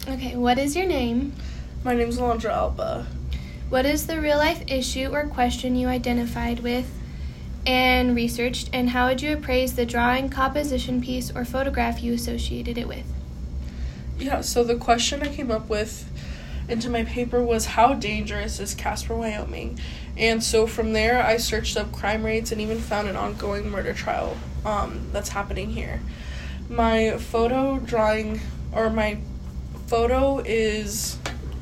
Okay, what is your name? My name's Alondra Alba. What is the real-life issue or question you identified with and researched, and how would you appraise the drawing, composition piece, or photograph you associated it with? Yeah, so the question I came up with into my paper was, how dangerous is Casper, Wyoming? And so from there, I searched up crime rates and even found an ongoing murder trial that's happening here. My photo is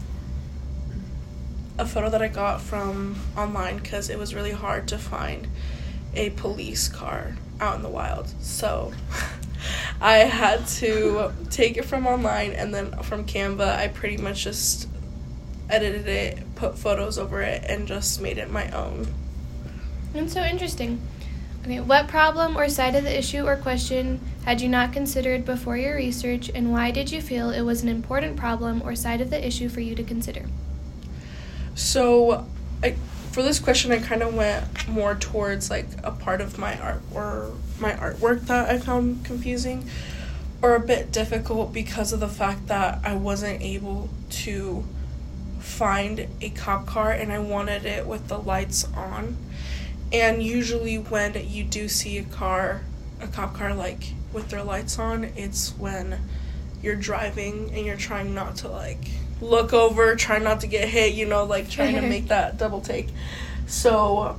a photo that I got from online because it was really hard to find a police car out in the wild. So I had to take it from online, and then from Canva, I pretty much just edited it, put photos over it, and just made it my own. That's so interesting. Okay, what problem or side of the issue or question had you not considered before your research, and why did you feel it was an important problem or side of the issue for you to consider? So, for this question, I kind of went more towards like a part of my art or my artwork that I found confusing or a bit difficult because of the fact that I wasn't able to find a cop car, and I wanted it with the lights on. And usually when you do see a cop car like with their lights on, it's when you're driving and you're trying not to like look over, trying not to get hit, like trying to make that double take. So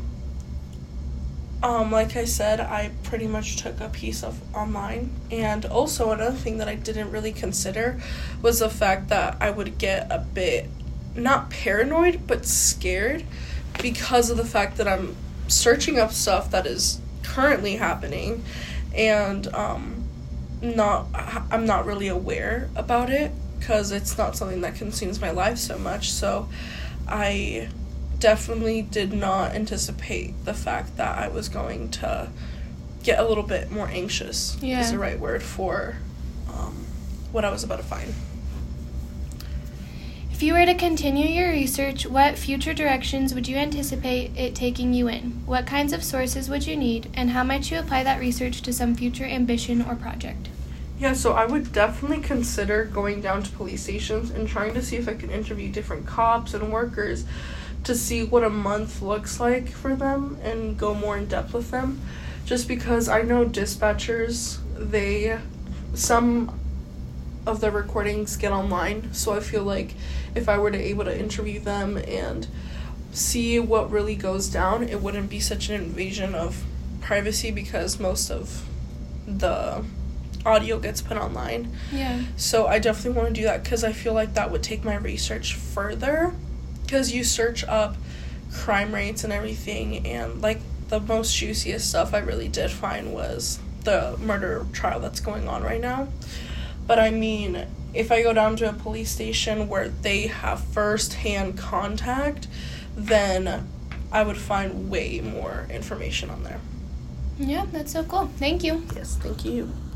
like I said, I pretty much took a piece of online. And also another thing that I didn't really consider was the fact that I would get a bit not paranoid but scared because of the fact that I'm searching up stuff that is currently happening, and I'm not really aware about it because it's not something that consumes my life so much. So I definitely did not anticipate the fact that I was going to get a little bit more anxious, is the right word for what I was about to find. If you were to continue your research, what future directions would you anticipate it taking you in? What kinds of sources would you need, and how might you apply that research to some future ambition or project? Yeah, so I would definitely consider going down to police stations and trying to see if I can interview different cops and workers to see what a month looks like for them and go more in depth with them. Just because I know dispatchers, some of the recordings get online, so I feel like if I were to able to interview them and see what really goes down, it wouldn't be such an invasion of privacy because most of the audio gets put online. Yeah. So I definitely want to do that because I feel like that would take my research further, because you search up crime rates and everything, and like the most juiciest stuff I really did find was the murder trial that's going on right now. But I mean, if I go down to a police station where they have first-hand contact, then I would find way more information on there. Yeah, that's so cool. Thank you. Yes, thank you.